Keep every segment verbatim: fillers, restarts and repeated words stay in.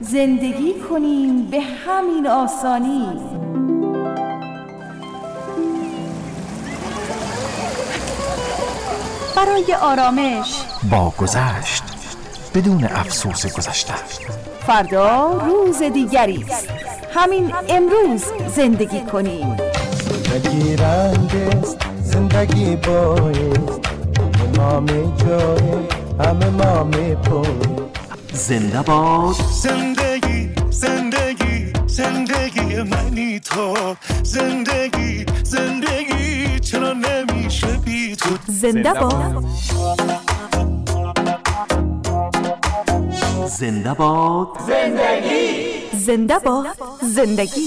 زندگی کنیم به همین آسانی. برای آرامش با گذشت بدون افسوس گذشته. فردا روز دیگری است. همین امروز زندگی کنیم. زندگی رنگ است، زندگی بایست، ما می جای همه ما می پوی. زنده باد زندگی، زندگی، زندگی منی تو. زندگی، زندگی چرا نمیشه بی تو. زنده باد زنده باد زندگی. زنده باد زندگی.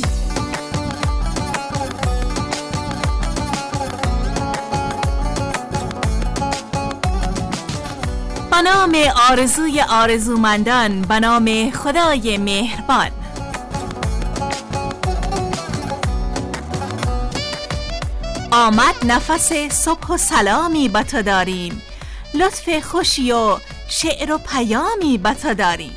به نام آرزوی آرزومندان، به نام خدای مهربان. آمد نفس صبح و سلامی به تو داریم، لطف خوشی و شعر و پیامی به تو داریم.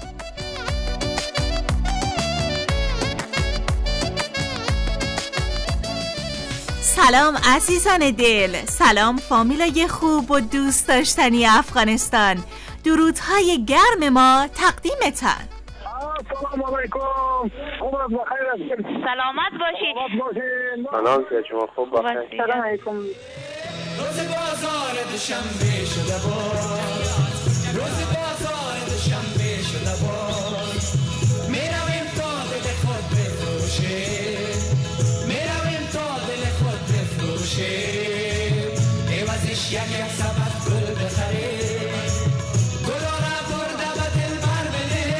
سلام عزیزان دل، سلام فامیلای خوب و دوست داشتنی افغانستان. درودهای گرم ما تقدیمتان. سلام علیکم. عمرت بخیر است. سلامت باشید. سلام که شما خوب باشید. سلام علیکم. روز بازار دوشنبه شده بود، روز بازار دوشنبه شده بود، میرویم تا دل خود بفروشیم، میرویم تا دل خود بفروشیم، عوضش یک یک سبد گل بخریم، گلا را برده به دل بر بده.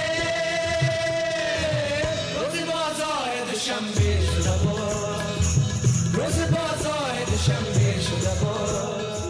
روز بازار دوشنبه شده بود، روز بازار دوشنبه شده بود.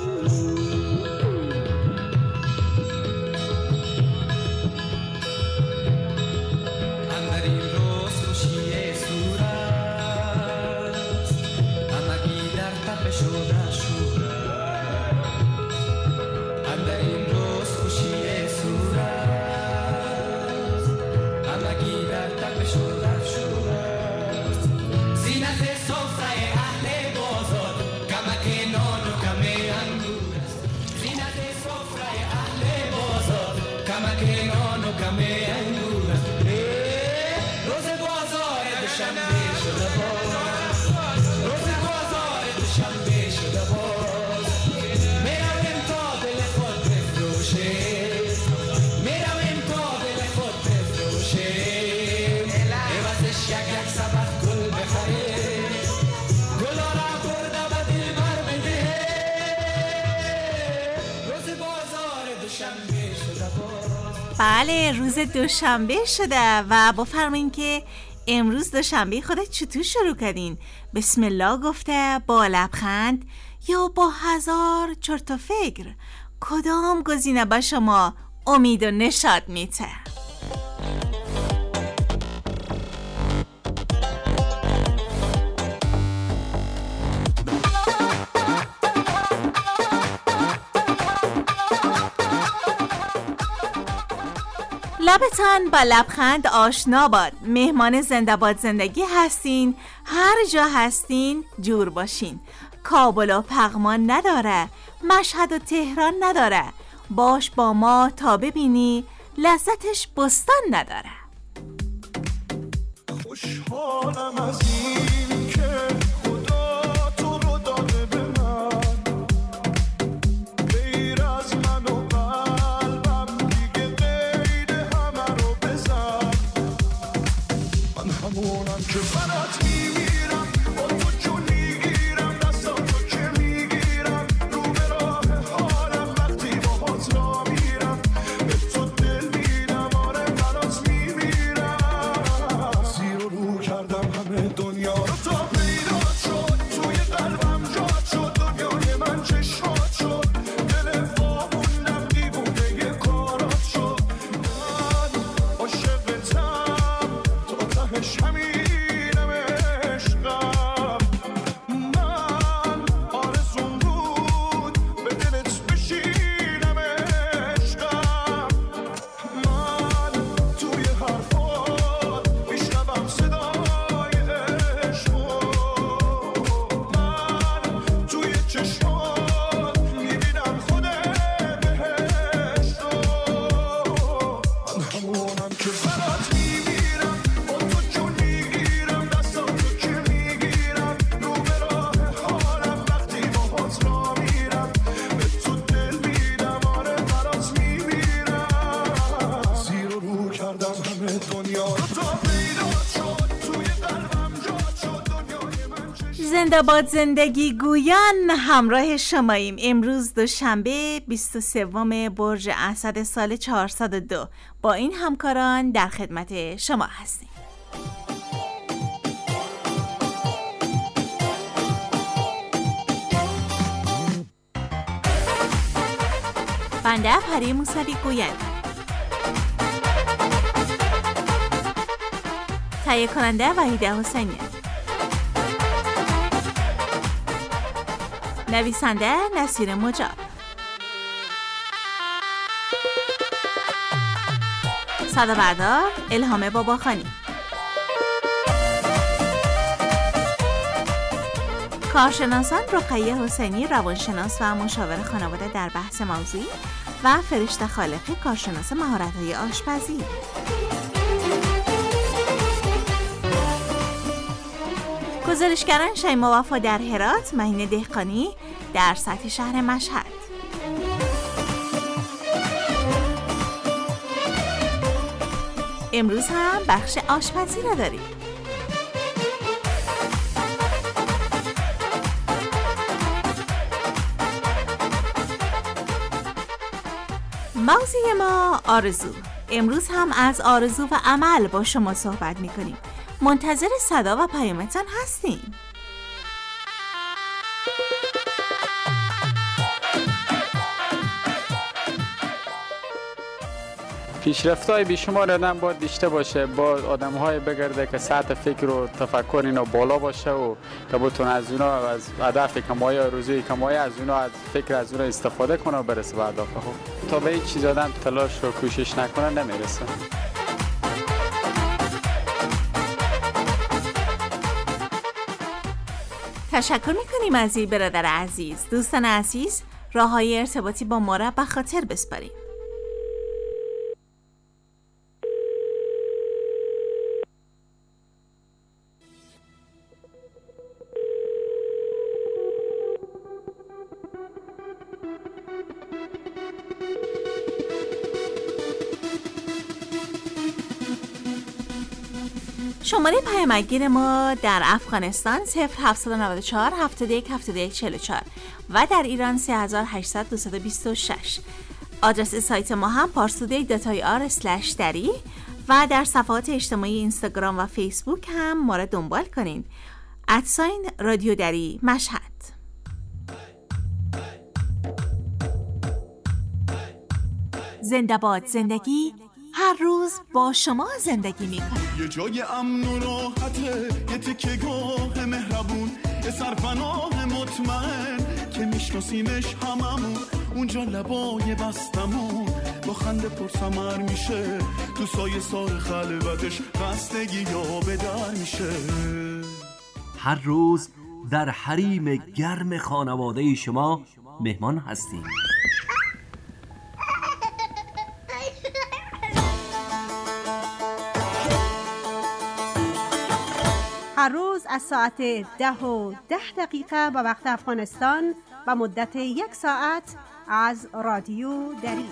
بله، روز دوشنبه شده و بفرمایین که امروز دوشنبه خودت چطور شروع کردین؟ بسم الله گفته، با لبخند یا با هزار چرت و فکر؟ کدام گزینه به شما امید و نشاط میده؟ لبتان با لبخند آشنا باد. مهمان زنده باد زندگی هستین، هر جا هستین جور باشین. کابل و پغمان نداره، مشهد و تهران نداره. باش با ما تا ببینی لذتش بستان نداره. خوشحالم از این که خدا تو رو داده به من، غیر از من و قلبم دیگه غیر همه رو بزن. من همونم که برات میمیرم، با تو جون میگیرم، دستا تو که میگیرم، رو به راه حالم وقتی باهات را میرم، به تو دل میدم، آره برات میمیرم. زیر و رو کردم همه دنیا را، زنده باد زندگی گویان همراه شماییم. امروز دوشنبه بیست و سوم برج اسد سال چهارصد و دو با این همکاران در خدمت شما هستیم. بنده پری موسوی گوینده، تهیه کننده وحیده حسینی، نویسنده نصیر مجاب، صدابردار الهام باباخانی، کارشناسان رقیه حسینی روانشناس و مشاور خانواده در بحث موضوعی و فرشته خالقی کارشناس مهارت‌های آشپزی. گزارشگران شیما وفا در هرات، مهین دهقانی در سطح شهر مشهد. امروز هم بخش آشپزی را داریم. موضوع ما آرزو. امروز هم از آرزو و عمل با شما صحبت می‌کنیم. منتظر صدا و پیامتان هستیم. پیشرفت‌های بیشمار آدم باید داشته باشه، با آدم‌های بگرده که سطح فکر و تفکر اینا بالا باشه و که بتونه از اونا از هدف کمایی روزی کمایی از اونا از فکر از اونا استفاده کنه و برسه به هدف. تا به هیچ چیز آدم تلاش و کوشش نکنه نمیرسه. تشکر میکنیم از این برادر عزیز. دوستان عزیز، راه‌های ارتباطی با ما را به خاطر بسپاریم. شماره پیامگیر ما در افغانستان صفر هفت نه چهار هفتاد و یک هفتاد و یک چهل و چهار و در ایران سه هزار و هشتصد دویست و بیست و شش. آدرس سایت ما هم پارسودی دات آی آر اسلش دری و در صفحات اجتماعی اینستاگرام و فیسبوک هم ما را دنبال کنین. ادساین رادیو دری مشهد. زنده باد زندگی، هر روز با شما زندگی میکنه. یه جای امن و راحته، یه تکه گاه مهربون، یه سرپناه مطمئن که میشناسیمش هممون، اونجا لبای بستمون با خنده پرسمر میشه، تو سایه سار خلوتش خستگی یا به در میشه. هر روز در حریم گرم خانواده شما مهمان هستیم. هر روز از ساعت ده و ده دقیقه به وقت افغانستان و مدت یک ساعت از رادیو دری.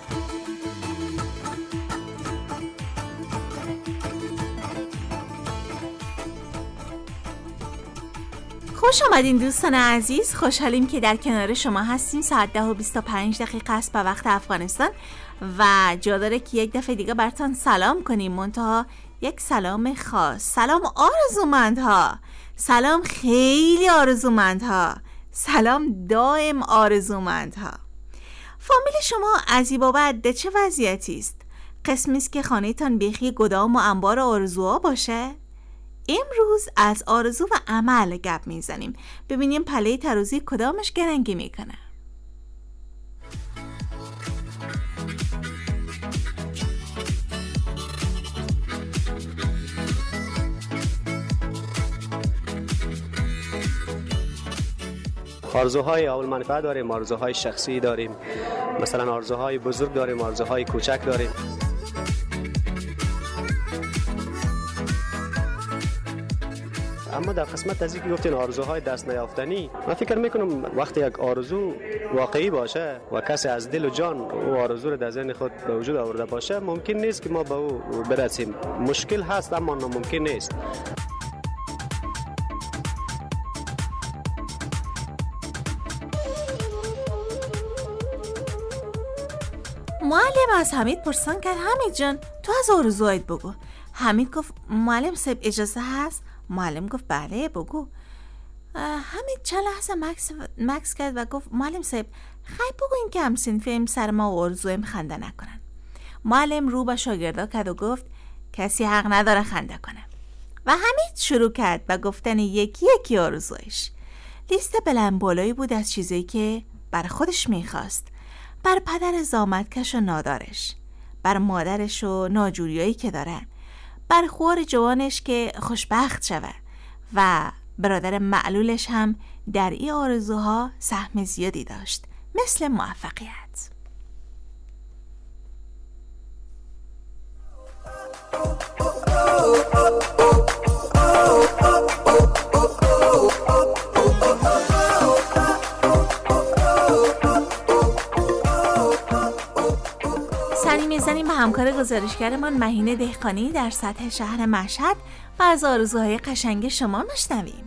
خوش آمدین دوستان عزیز. خوشحالیم که در کنار شما هستیم. ساعت ده و بیست و پنج دقیقه است به وقت افغانستان و جا داره که یک دفعه دیگه براتون سلام کنیم، منتها یک سلام خاص. سلام آرزومندها، سلام خیلی آرزومندها، سلام دائم آرزومندها. فامیل شما از این بابت در چه وضعیتی است؟ قسمی است که خانه تان بیخی گدام و انبار آرزوها باشه؟ امروز از آرزو و عمل گپ میزنیم، ببینیم پله ترازی کدامش گرنگی میکنه. آرزوهای اول منفعه داریم، آرزوهای شخصی داریم، مثلا آرزوهای بزرگ داریم، آرزوهای کوچک داریم. اما در قسمت از اینکه گفتین آرزوهای دست نیافتنی، من فکر میکنم وقتی یک آرزو واقعی باشه و کسی از دل و جان او آرزو رو در ذهن خود به وجود آورده باشه، ممکن نیست که ما به او برسیم. مشکل هست اما ناممکن نیست. معلم از حمید پرسان کرد حمید جان تو از آرزوهایت بگو. حمید گفت معلم صاحب اجازه هست؟ معلم گفت بله بگو. حمید چند لحظه مکس, مکس کرد و گفت معلم صاحب خیلی بگو این که همسنفیم سر ما و آرزویم خنده نکنن. معلم رو به شاگردا کرد و گفت کسی حق نداره خنده کنه. و حمید شروع کرد به گفتن یکی یکی آرزویش. لیست بلند بالایی بود از چیزایی که بر خودش میخواست، بر پدر زامدکش و نادارش، بر مادرش و ناجوریایی که داره، بر خوار جوانش که خوشبخت شوه و برادر معلولش هم در این آرزوها سهم زیادی داشت، مثل موفقیت. سری میزنیم به همکار گزارشگرمان مهینه دهقانی در سطح شهر مشهد و از آرزوهای قشنگ شما میشنویم.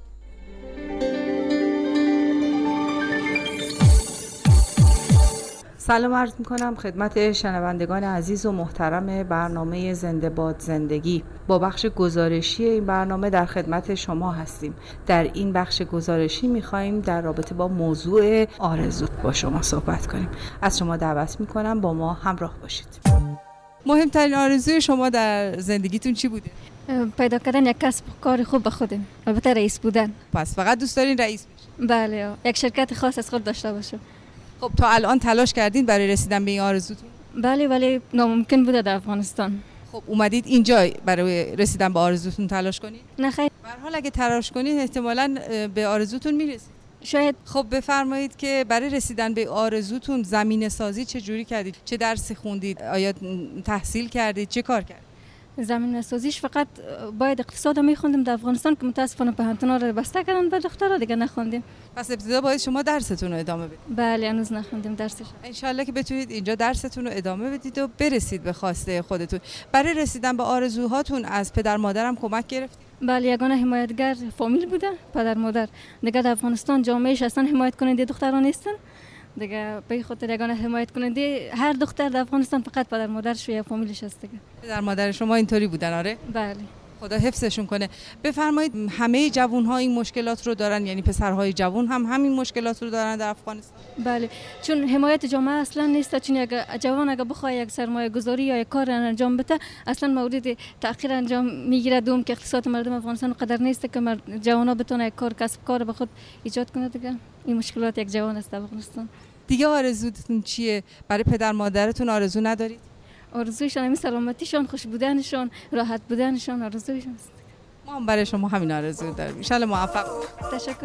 سلام عرض میکنم خدمت شنوندگان عزیز و محترم برنامه زنده باد زندگی. با بخش گزارشی این برنامه در خدمت شما هستیم. در این بخش گزارشی میخواییم در رابطه با موضوع آرزو با شما صحبت کنیم. از شما دعوت میکنم با ما همراه باشید. مهمترین آرزوی شما در زندگیتون چی بوده؟ پیدا کردن یک کسب کار خوب به خودم، البته رئیس بودن. پس فقط دوست دارین رئیس بشین؟ بله، یک شرکت خاص از خود داشته باشم. خب تا الان تلاش کردین برای رسیدن به این آرزوتون؟ بله ولی ناممکن بوده در افغانستان. خب اومدید اینجا برای رسیدن به آرزوتون تلاش کنید؟ نه خیر. به هر حال اگه تلاش کنید احتمالاً به آرزوتون میرسید. شاید. خب بفرمایید که برای رسیدن به آرزوتون زمینه سازی چه جوری کردید؟ چه درسی خوندید؟ آیا تحصیل کردید؟ چه کار کردید؟ زمینه سازیش فقط باید اقتصاد میخوندیم در افغانستان که متاسفانه پهنتونا رو بسته کردن، به دخترها دیگه نخوندیم. پس ابتدا باید شما درستون رو ادامه بدید. بله هنوز نخوندیم درسش. ان شاءالله که بتونید اینجا درستون رو ادامه بدید و برسید به خواسته خودتون. برای رسیدن به آرزوهاتون از پدر مادرم کمک گرفتید؟ بله یگانه حمایتگر فامیل بوده، پدر مادر. دیگه در افغانستان جامعهش اصلا حمایت کننده دختران نیستن. دیگه به خاطر یگانه حمایت کننده هر دختر در افغانستان فقط پدر مادرش و یا فامیلش هست دیگه. پدر مادر شما اینطوری بودن؟ آره بله. خدا حفظشون کنه. بفرمایید همه جوان‌ها این مشکلات رو دارن، یعنی پسرهای جوان هم همین مشکلات رو دارن در افغانستان؟ بله چون حمایت جامعه اصلا نیست. چون اگه جوان اگه بخواد یک سرمایه گذاری یا یک کار انجام بده اصلا مورد تأخیر انجام میگیره. دوم که اقتصاد مردم افغانستان قدر نیست که جوانا بتونه یک کار کسب کار به خود ایجاد کنه دیگه. این مشکلات یک جوان است در افغانستان. دیگه آرزوتون چیه؟ برای پدر مادرتون آرزو ندارید؟ آرزویشان همین سلامتیشان، خوش بودنشان، راحت بودنشان آرزویشان است. ما هم برای شما همین آرزو داریم. ان شاءالله موفق. تشکر.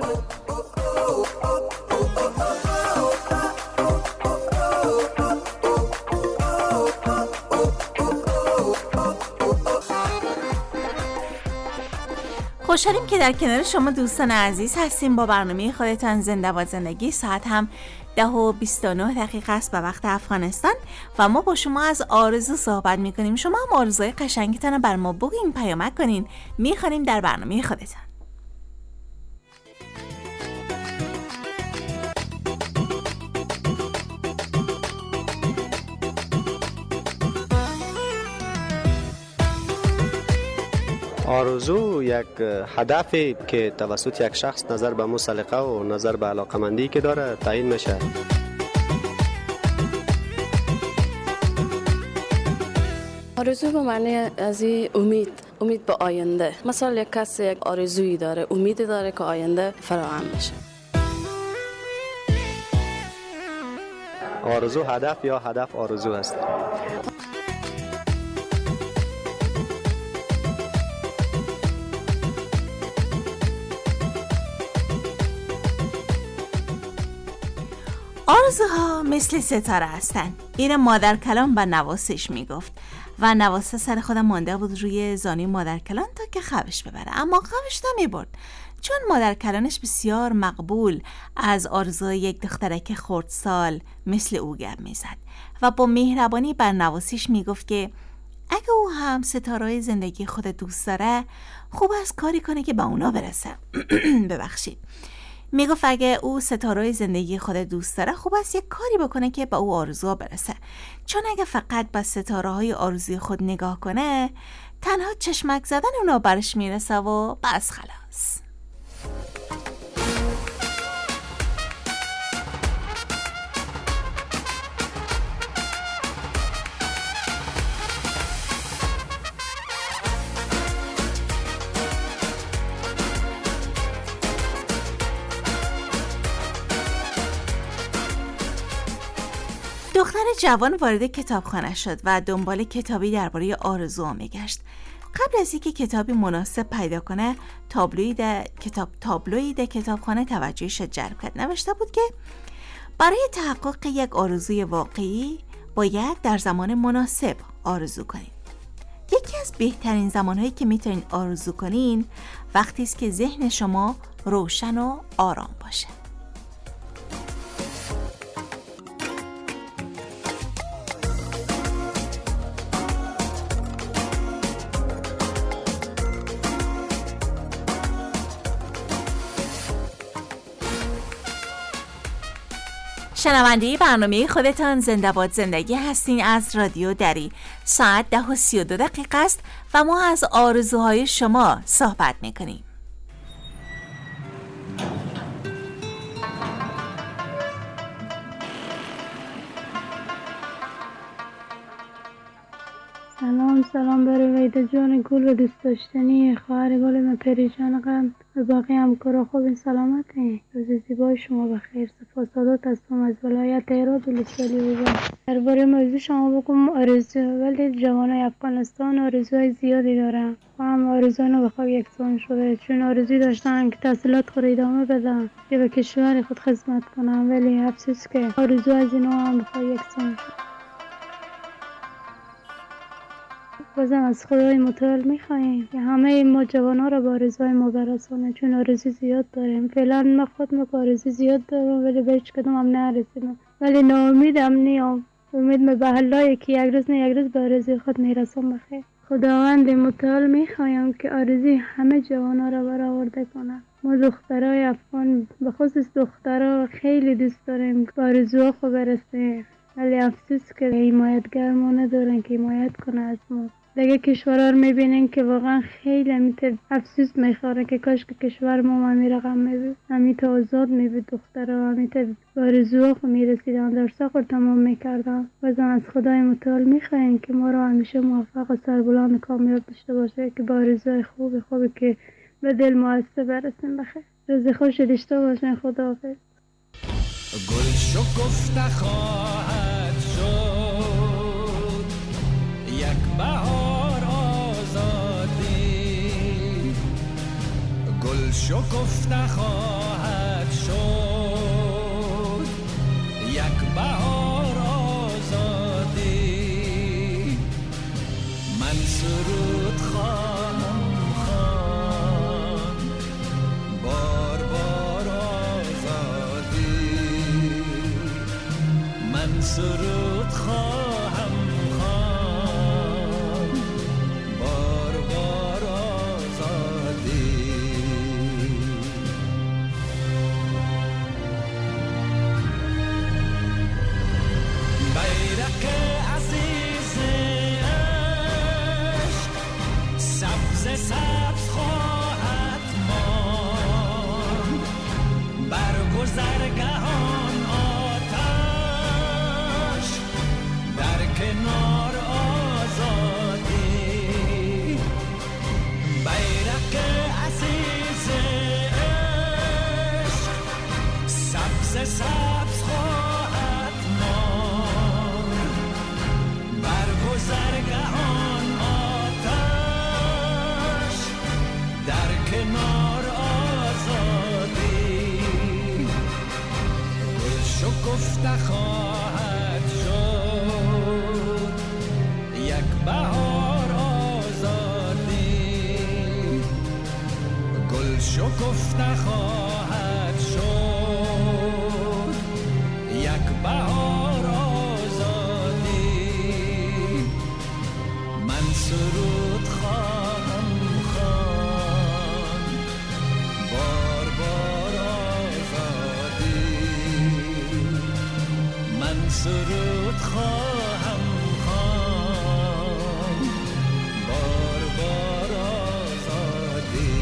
خوشحالیم که در کنار شما دوستان عزیز هستیم با برنامه خودتان زنده باد زندگی. ساعت هم ده و بیست و نه دقیقه است به وقت افغانستان و ما با شما از آرزو صحبت میکنیم. شما هم آرزوی قشنگتان رو بر ما بگین، پیامک کنین، میخوانیم در برنامه خودتان. آرزو یک هدفی که توسط یک شخص نظر به مسلقه و نظر به علاقمندی که داره تعیین میشه. آرزو به معنی از امید، امید به آینده. مثلا یک کسی یک آرزویی داره، امیدی داره که آینده فراهم بشه. آرزو هدف یا هدف آرزو است. آرزوها مثل ستاره هستند. این مادر کلام به نواسش میگفت و نواسه سر خودم مانده بود روی زانوی مادر کلان تا که خوش ببره، اما خوش نمیبرد چون مادر کلانش بسیار مقبول از آرزوی یک دخترک خردسال مثل او گپ میزد و با مهربانی بر نواسیش میگفت که اگه او هم ستاره‌های زندگی خود دوست داره خوب است کاری کنه که به اونا برسه. ببخشید. میگفت اگه او ستاره زندگی خود دوست داره خوب است یک کاری بکنه که به او آرزوها برسه، چون اگه فقط به ستاره های آرزوی خود نگاه کنه تنها چشمک زدن اونا برش میرسه و بس خلاص. دختر جوان وارد کتابخانه شد و دنبال کتابی درباره آرزوها میگشت. قبل از اینکه کتابی مناسب پیدا کنه، تابلویی در کتاب تابلویی در کتابخانه توجهش جلب کرد. نوشته بود که برای تحقق یک آرزوی واقعی باید در زمان مناسب آرزو کنید. یکی از بهترین زمانهایی که میتونید آرزو کنین وقتی است که ذهن شما روشن و آرام باشه. شنونده برنامه خودتان زنده باد زندگی هستین از رادیو دری. ساعت ده و سی و دو دقیقه است و ما از آرزوهای شما صحبت میکنیم. سلام سلام برای ویدا جان گل و دوست داشتنی خواهر گل من پریشان غم و باقی همکارا خوب سلامته. روز زیبای شما بخیر. سپاسداد هستم از ولایت هرات ولسوالی بودم. درباره موضوع شما بگم آرزو، ولی جوانای افغانستان آرزوهای زیادی دارن و هم آرزوان به خواب یکسان شده، چون آرزوی داشتن که تحصیلات خود ادامه بدن که به کشور خود خدمت کنن، ولی افسوس که آرزو از اینا هم به خواب یکسان شده. بازم از خدای متعال میخواییم که همه ما جوانها را با آرزوهای ما برسانه، چون آرزو زیاد داریم. فعلا من خودم که آرزو زیاد دارم ولی به هیچ کدوم هم نرسیدم، ولی ناامیدم نیم. امید به الله که یک روز نه یک روز به آرزوی خود میرسم بخیر. خداوند متعال میخوایم که آرزوی همه جوانها را برآورده کنه. ما دخترای افغان به خصوص دخترها خیلی دوست داریم که آرزوها خود برسه، ولی افسوس که حمایتگر ما ندارن که حمایت کنه از ما. دیگه کشورها رو میبینین که واقعا خیلی همیت افسوس میخوره که کاش که کشور ما همی رقم میبود، همیت آزاد میبود دخترها، همیت آرزوها خود میرسیدن، درسا خود تمام میکردن. بازم از خدای متعال میخواین که ما رو همیشه موفق و سربلند کامیاب داشته باشه که با آرزوهای خوب خوبی که به دل موثر برسیم بخیر. روز خوش داشته باشین. خداحافظ. گل شکفته خواهد شد یک بهار آزادی، گل شکفته خواهد شد یک بهار آزادی. من سرود خواهم خواند بار بار آزادی، من سرود خواهم خواند بار بار آزادی. بیرق عزیز عشق سبز سبز خواهد ماند، بر گذرگهان آتش در کنار آزادی. بیرق عزیز عشق سبز سبز خواهد ماند، بر گذرگهان آتش در کنار آزادی. گل شکفته خواهد شد یک بهار آزادی، گل شکفته خواهد شد یک بهار آزادی. من سرود خواهم خواند بار بار آزادی. سرود خواهم خواند بار بار آزادی.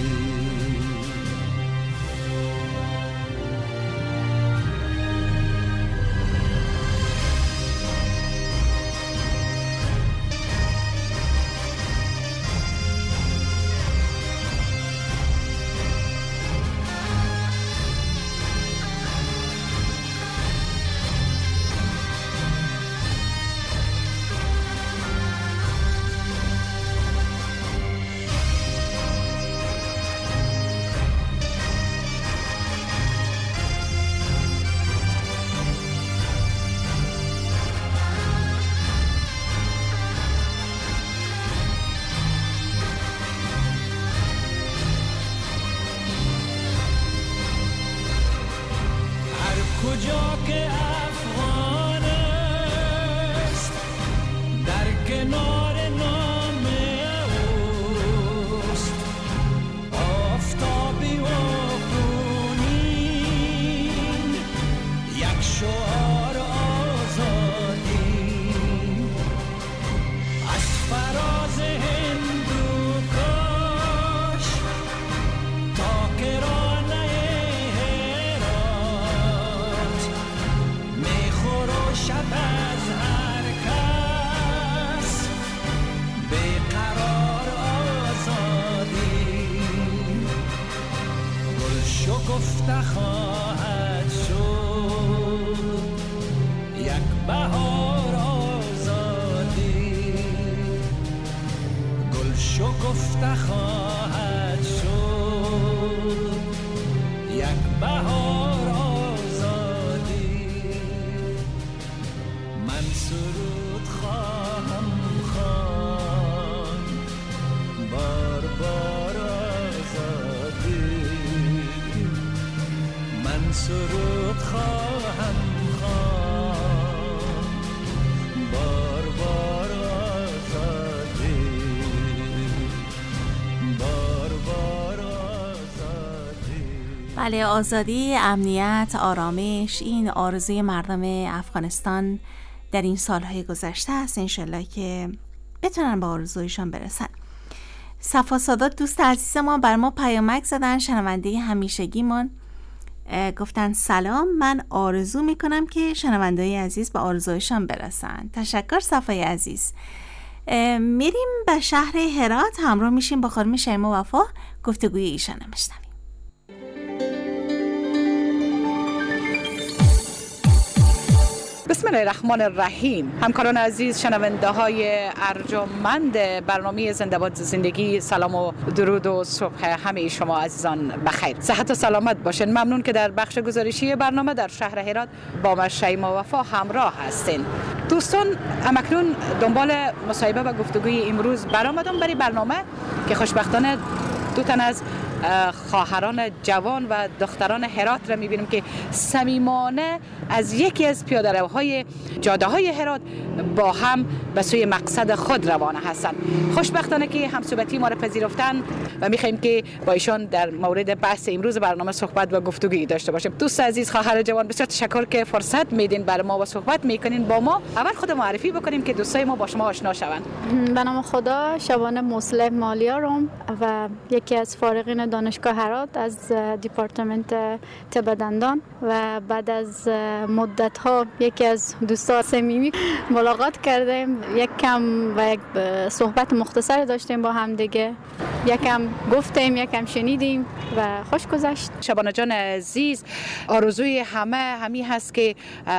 کجا که افغان است در کنار نام اوست، آفتابی و خونین یک شعار آزادی از فراز هندوکش تا کرانه شب از هر کس بیقرار آزادی. گل شکفته خواهد شد یک بهار آزادی. گل شکفته خواهد شد یک بهار سرود خواهم خواند بار بار آزادی. من سرود خواهم خواند بار بار آزادی. بار بار آزادی. بله، آزادی، امنیت، آرامش، این آرزوی مردم افغانستان در این سالهای گذشته است. انشالله که بتونن به آرزویشان برسن. صفا سادات دوست عزیز ما بر ما پیامک زدن، شنونده همیشگیمون، گفتن سلام، من آرزو میکنم که شنونده‌های عزیز به آرزویشان برسن. تشکر صفای عزیز. میریم به شهر هرات، همراه میشیم با خانم شیما وفا، گفتگوی ایشان میشنویم. بسم الله الرحمن الرحیم. همکاران عزیز، شنونده های ارجمند برنامه زنده باد زندگی، سلام و درود و صبح همه شما عزیزان بخیر، صحت و سلامت باشین. ممنون که در بخش گزارشی برنامه در شهر هرات با ما شیما وفا همراه هستین. دوستان، همکنون دنبال مصاحبه و گفتگوی امروز برآمدم برای برنامه که خوشبختانه دو تن از خواهران جوان و دختران هرات را میبینیم که صمیمانه از یکی از پیاده‌روهای جاده‌های هرات با هم به سوی مقصد خود روانه هستند. خوشبختانه که همصحبتی ما را پذیرفتن و میخوایم که با ایشان در مورد بحث امروز برنامه صحبت و گفتگویی داشته باشیم. دوست عزیز، خواهر جوان، بسیار تشکر که فرصت میدین برای ما و صحبت میکنین با ما. اول خود معرفی بکنیم که دوستای ما با شما آشنا شوند. به نام خدا، شبانه مسلم مالیارم و یکی از فارغین دانشگاه هرات از دیپارتمنت طب دندان و بعد از مدت ها یکی از دوستان صمیمی ملاقات کردیم، یک کم و یک صحبت مختصر داشتیم با هم دیگه، یکم گفتیم یکم شنیدیم و خوش گذشت. شبانه جان عزیز، آرزوی همه همی هست که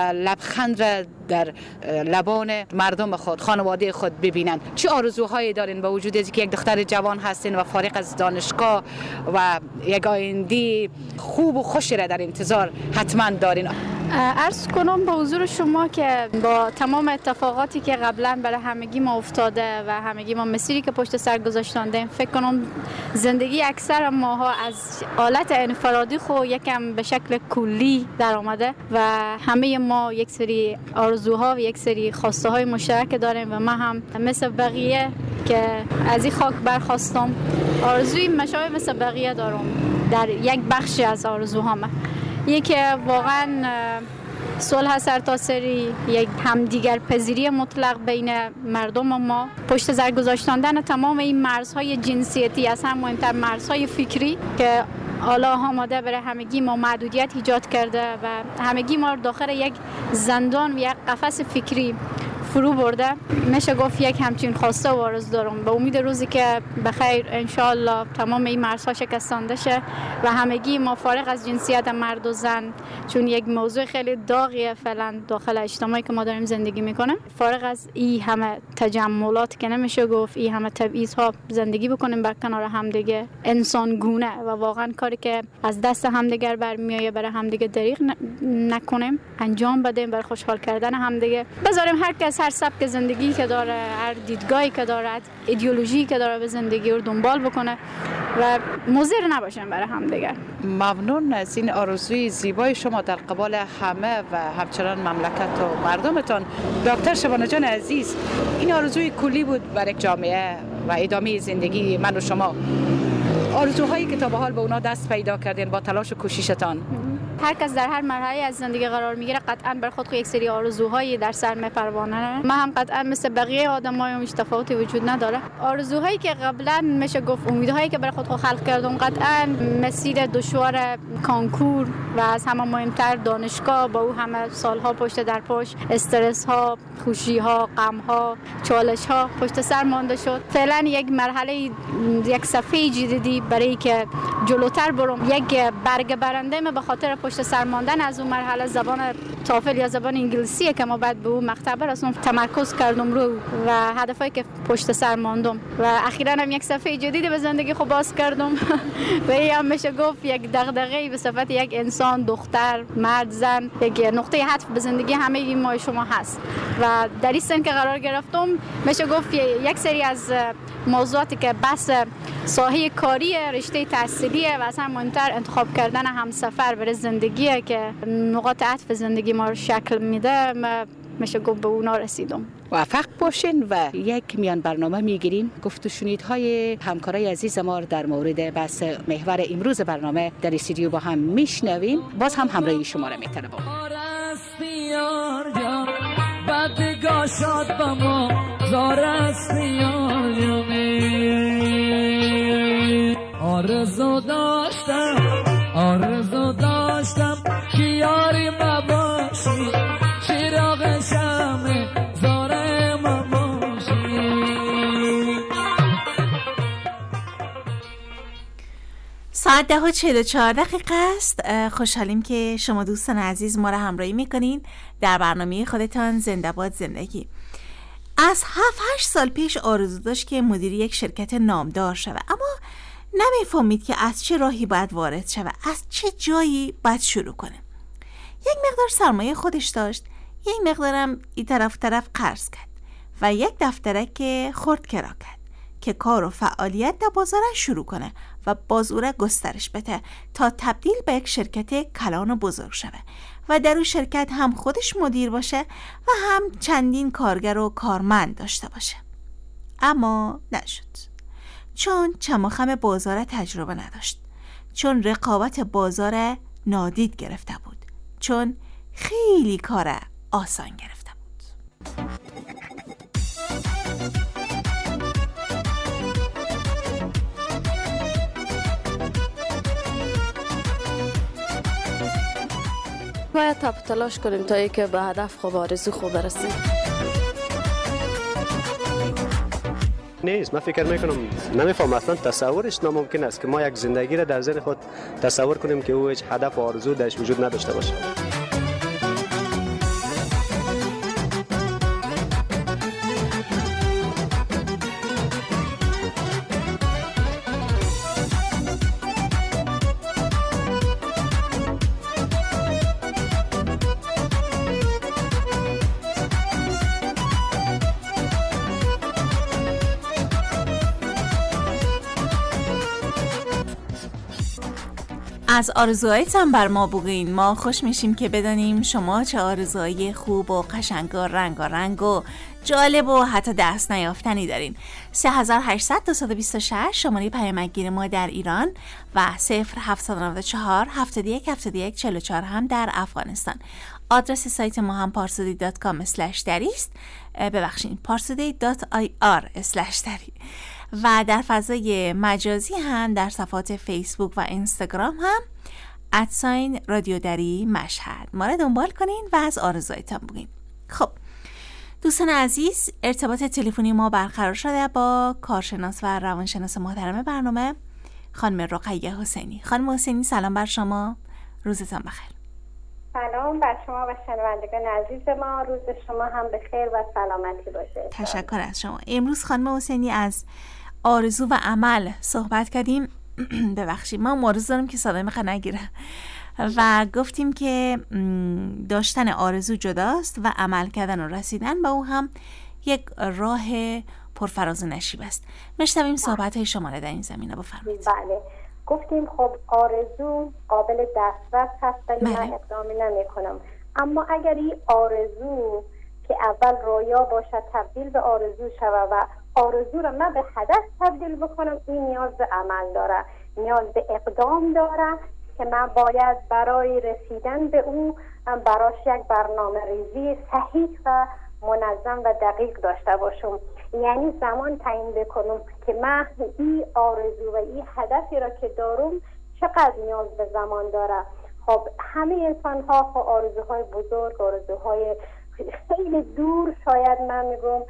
لبخند را در لبان مردم خود، خانواده خود ببینن. چه آرزوهایی دارین با وجود اینکه یک دختر جوان هستین و فارغ از دانشگاه و یک آینده خوب و خوشی را در انتظار حتما دارین؟ عرض کنم به حضور شما که با تمام اتفاقاتی که قبلا برای همگی ما افتاده و همگی ما مسیری که پشت سر گذاشتیم، فکر کنم زندگی اکثر ماها از حالت انفرادی خو یکم به شکل کلی در آمده و همه ما یک سری آرزوها و یک سری خواسته های مشترک داریم و من هم مثل بقیه که از این خاک برخواستم آرزوی مشابه مثل بقیه دارم در یک بخشی از آرزوهام. یکی واقعا صلح سرتاسری، یک همدیگر پذیری مطلق بین مردم ما، پشت سر گذاشتن تمام این مرزهای جنسیتی، از هم مهمتر مرزهای فکری که حالا آماده برای همگی ما محدودیت ایجاد کرده و همگی ما داخل یک زندان و یک قفس فکری فرو برده. میشه گفت یک همچین خواسته و آرزو دارم، به امید روزی که بخیر انشالله تمام این مرزها شکستانده شه و همگی ما فارغ از جنسیت مرد و زن، چون یک موضوع خیلی داغیه فعلا داخل اجتماعی که ما داریم زندگی میکنیم، فارغ از این همه تجملات که نمیشه گفت، این همه تبعیض ها، زندگی بکنیم بر کنار همدیگه انسان گونه و واقعا کاری که از دست همدیگر برمیایه برای همدیگه دریغ نکنیم، انجام بدیم برای خوشحال کردن همدیگه. بذاریم هر کس هر سبک زندگی که داره، هر دیدگاهی که داره، ایدئولوژی که داره به زندگی رو دنبال بکنه و مضر نباشن برای همدیگر. ممنون از این آرزوی زیبای شما در قبال همه و همچنان مملکت و مردمتان. دکتر شبانه جان عزیز، این آرزوی کلی بود برای جامعه و ادامه زندگی من و شما، آرزوهایی که تا به حال به اونا دست پیدا کردین با تلاش و کوششتان. هر کس در هر مرحله از زندگی قرار میگیره قطعا بر خود یک سری آرزوهایی در سر میپروانه. ما هم قطعا مثل بقیه آدمای هیچ تفاوتی وجود نداره. آرزوهایی که قبلا میشه گفت امیدهایی که برای خود خلق کردم، قطعا مسیر دشوار کانکور و از همه مهمتر دانشگاه با او همه سالها پشت در پشت، استرس ها، خوشی ها، غم ها، چالش ها پشت سر مانده شد. فعلا یک مرحله، یک صفحه جدیدی برای که جلوتر برم، یک برگ برنده به خاطر پشت سر ماندن از اون مرحله زبان تافل یا زبان انگلیسیه که ما بعد به اون مقطع برسونم تمرکز کردم رو و هدفایی که پشت سر ماندم و اخیراً هم یک صفحه جدیدی به زندگی خود باز کردم و این هم میشه گفت یک دغدغه‌ای به صفت یک انسان، دختر، مرد، زن، یک نقطه عطف به زندگی همه ما شما هست و در این سن که قرار گرفتم میشه گفت یک سری از موضوعاتی که بس ساحه کاری، رشته تحصیلیه و اصلا مهمتر انتخاب کردن همسفر برای زندگیه که نقاط عطف زندگی ما رو شکل میده، میشه گفت به اونا رسیدم. موفق باشین و یک میان برنامه میگیریم. گفت و شنیدهای همکارای عزیز ما در مورد بحث محور امروز برنامه در استودیو با هم میشنویم. باز هم همراهی شما را میطلبم. بدگاه شاد با ما زارستی آرزو داشتم آرزو داشتم که یاری مباشی چراغ شمع زاره مباشی. ساعت ده و چهل و چهار دقیقه است. خوشحالیم که شما دوستان عزیز ما را همراهی میکنین در برنامه خودتان زنده باد زندگی. از هفت هشت سال پیش آرزو داشت که مدیر یک شرکت نامدار شود، اما نمیفهمید که از چه راهی باید وارد شود، از چه جایی باید شروع کنه. یک مقدار سرمایه خودش داشت، یک مقدارم این طرف طرف قرض کرد و یک دفترک که خرد کرا کرد که کار و فعالیت در بازارش شروع کنه و بازوره گسترش بده تا تبدیل به یک شرکت کلان و بزرگ شود و در اون شرکت هم خودش مدیر باشه و هم چندین کارگر و کارمند داشته باشه. اما نشد، چون چماخم بازار تجربه نداشت، چون رقابت بازار نادید گرفته بود، چون خیلی کار آسان گرفته بود. باید تپ تلاش کنیم تا اینکه به هدف خوب آرزو خوب برسیم. نیست، من فکر میکنم نمیفهم اصلا تصورش ناممکن است که ما یک زندگی را در ذهن خود تصور کنیم که او هیچ هدف و آرزو درش وجود نداشته باشه. از آرزوهایتان بر ما بگوین، ما خوش میشیم که بدانیم شما چه آرزوهای خوب و قشنگ و رنگارنگ و جالب و حتی دست نیافتنی دارین. سه هزار و هشتصد و دویست و بیست و شش شماره پیامگیر ما در ایران و صفر هفتصد و نود و چهار هفتاد و یک هفتاد و یک چهل و چهار هم در افغانستان. آدرس سایت ما هم پارسودی دات کام اسلش دری است. ببخشید پارسودی دات آی آر اسلش دری. و در فضای مجازی هم در صفحات فیسبوک و اینستاگرام هم ادساین رادیو دری مشهد ما را دنبال کنین و از آرزوهایتان بگین. خب دوستان عزیز، ارتباط تلفنی ما برقرار شده با کارشناس و روانشناس محترم برنامه خانم رقیه حسینی. خانم حسینی سلام بر شما، روزتان بخیر. سلام بر شما و شنوندگان عزیز ما، روز شما هم بخیر و سلامتی باشه. تشکر از شما. امروز خانم حسینی از آرزو و عمل صحبت کردیم. ببخشید ما آرزو دارم که صدای من نگیره و گفتیم که داشتن آرزو جداست و عمل کردن و رسیدن به او هم یک راه پرفراز و نشیب است. میشنویم صحبت های شما را در این زمینه. بفرمایید. بله، گفتیم خب آرزو قابل دسترس هست ولی من اقدامی نمی کنم، اما اگر این آرزو که اول رویا باشد تبدیل به آرزو شود و آرزو را من به هدف تبدیل بکنم، این نیاز به عمل داره، نیاز به اقدام داره که من باید برای رسیدن به او براش یک برنامه ریزی صحیح و منظم و دقیق داشته باشم. یعنی زمان تعیین بکنم که من این آرزو و این هدفی را که دارم چقدر نیاز به زمان داره. خب همه انسان ها خب آرزوهای بزرگ، آرزوهای خیلی دور شاید من میگم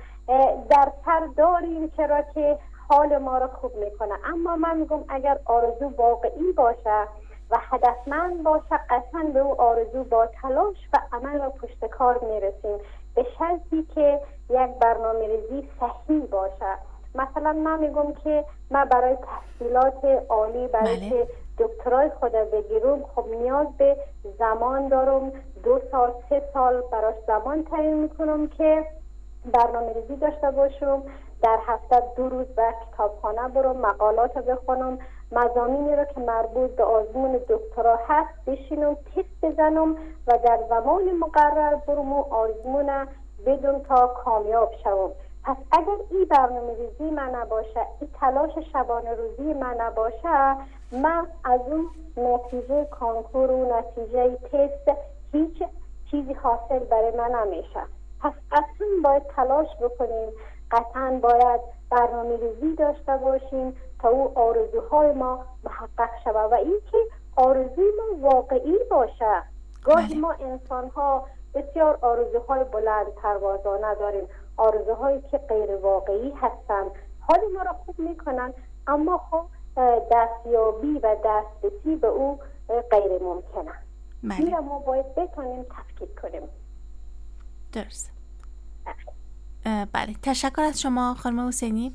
در سر داریم چرا که حال ما را خوب میکنه، اما من میگم اگر آرزو واقعی باشه و هدفمند باشه قطعا به او آرزو با تلاش و عمل و پشت کار میرسیم، به شرطی که یک برنامه ریزی صحیح باشه. مثلا من میگم که من برای تحصیلات عالی برای که دکترای خود بگیرم خب نیاز به زمان دارم، دو سال سه سال براش زمان تعیین میکنم که برنامه ریزی داشته باشم، در هفته دو روز به کتابخانه برم، مقالات بخونم، مضامینی رو که مربوط به آزمون دکترا هست بشینم تست بزنم و در زمان مقرر برم و آزمون بدون تا کامیاب شوم. پس اگر این برنامه ریزی من نباشه، این تلاش شبانه روزی من نباشه، من از اون نتیجه کانکور و نتیجه تست هیچ چیزی حاصل برای من نمیشه. پس قطعا باید تلاش بکنیم، قطعا باید برنامه ریزی داشته باشیم تا او آرزوهای ما محقق شود و اینکه آرزوی ما واقعی باشه. گاهی ما انسان ها بسیار آرزوهای بلند پروازانه داریم، آرزوهایی که غیر واقعی هستن، حال ما را خوب میکنن اما خب دستیابی و دسترسی به او غیر ممکنه. این ما باید بتونیم تفکیک کنیم. درست. بله، تشکر از شما خانم حسینی.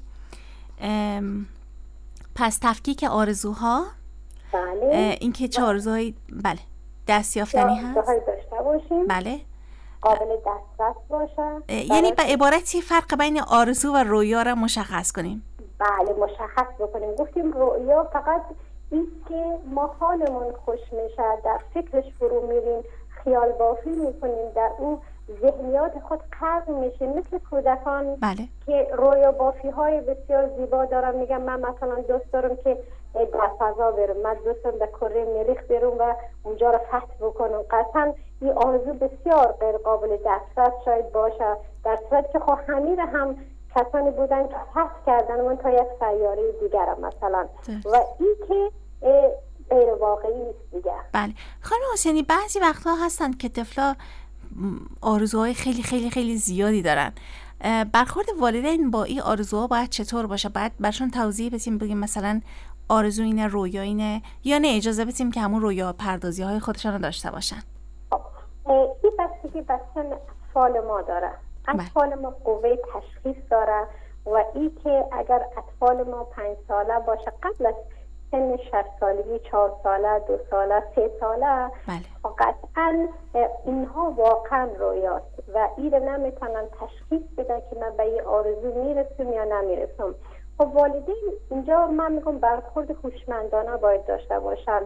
پس تفکیک آرزوها، بله، اینکه چه آرزوهایی بله دستیافتنی هست، آرزوهایی داشته باشیم، بله، قابل دسترس باشه. یعنی به عبارتی فرق بین آرزو و رویا را مشخص کنیم. بله، مشخص بکنیم. گفتیم رویا فقط این که ما حالمون خوش میشه، در فکرش فرو میریم، خیال بافی میکنیم، در اون ذهنیات خود غرق میشیم، مثل کودکان بله. که رویا بافی های بسیار زیبا دارم. میگم من مثلا دوست دارم که در فضا برم، من دوست دارم در کره مریخ برم و اونجا رو فتح بکنم. قطعا این آرزو بسیار غیر قابل دسترس شاید باشه، در صورت که خب همین هم کسانی بودن که فتح کردن من تا یک سیاره دیگر مثلا ده. و این که غیر واقعی نیست دیگه. بله خانم حسینی، بعضی وقتها هستن که طفلا آرزوهای خیلی خیلی خیلی زیادی دارن. برخورد والدین با این آرزوها باید چطور باشه؟ باید برشون توضیح بدیم، بگیم مثلا آرزو اینه، رویا اینه، یا نه اجازه بدیم که همون رویا پردازی های خودشان رو داشته باشن؟ این بستگی به سن اطفال ما داره. اطفال ما قوه تشخیص داره و این که اگر اطفال ما پنج ساله باشه قبل از سن شش سالگی، چهار ساله، دو ساله، سه ساله، بله. قطعا اینها واقعا رویاست و این نمیتونن تشخیص بدن که من به این آرزو میرسم یا نمیرسم. خب والدین اینجا من میگم برخورد هوشمندانه باید داشته باشن،